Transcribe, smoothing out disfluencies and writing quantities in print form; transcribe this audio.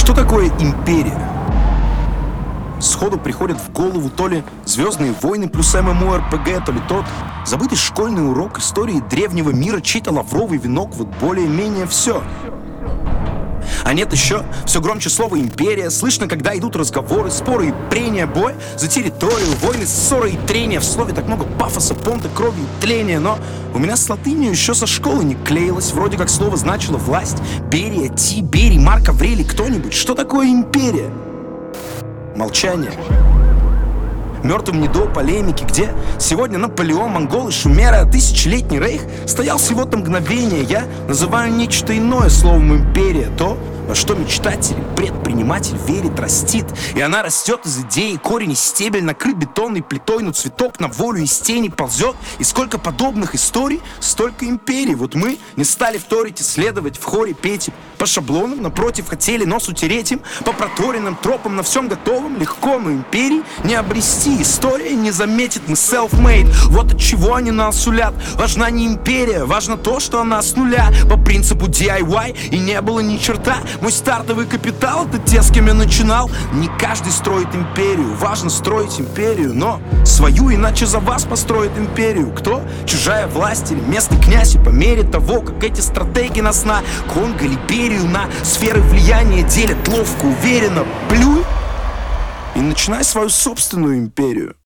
Что такое империя? Сходу приходят в голову то ли «Звездные войны» плюс ММО-РПГ, то ли тот забытый школьный урок истории древнего мира, чей-то лавровый венок, вот более-менее все. А нет, еще все громче слово «империя». Слышно, когда идут разговоры, споры и прения, бой за территорию, войны, ссоры и трения. В слове так много пафоса, понта, крови и тления. Но у меня с латынью еще со школы не клеилось. Вроде как слово значило власть. Берия, Тиберий, Марк Аврелий, кто-нибудь. Что такое империя? Молчание. Мертвым не до полемики, где сегодня Наполеон, монголы, шумеры, тысячелетний рейх стоял всего-то мгновение. Я называю нечто иное словом империя. То, во что мечтатель, предприниматель верит, растит. И она растет из идеи, корень и стебель накрыт бетонной плитой, но цветок на волю из тени ползет. И сколько подобных историй, столько империй. Вот мы не стали вторить, исследовать, в хоре петь. По шаблонам, напротив, хотели нос утереть им. По проторенным тропам на всем готовом. Легко, но империи не обрести. История не заметит, мы self-made. Вот от чего они нас сулят. Важна не империя, важно то, что она с нуля. По принципу DIY и не было ни черта. Мой стартовый капитал — это те, с кем я начинал. Не каждый строит империю, важно строить империю, но свою, иначе за вас построит империю. Кто? Чужая власть или местный князь. И по мере того, как эти стратеги нас на Конго, Либерию, на сферы влияния делят ловко, уверенно, плюй и начинай свою собственную империю.